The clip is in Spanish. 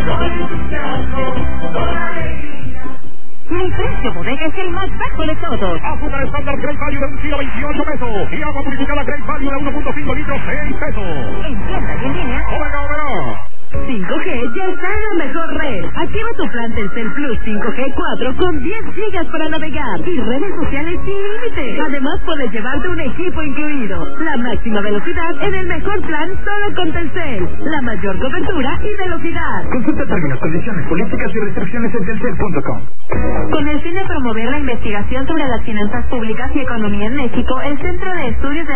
Mi precio bodega es el más bajo de todos. Azúcar estándar Great Value de 1 kilo 28 pesos. Y agua purificada Great Value de 1.5 litros 6 pesos. En tienda y en línea. Omega. 5G ya está en la mejor red. Activa tu plan Telcel Plus 5G 4 con 10 gigas para navegar y redes sociales sin límite. Además puedes llevarte un equipo incluido. La máxima velocidad en el mejor plan solo con Telcel. La mayor cobertura y velocidad. Consulta términos, condiciones, políticas y restricciones en telcel.com. Con el fin de promover la investigación sobre las finanzas públicas y economía en México, el Centro de Estudios de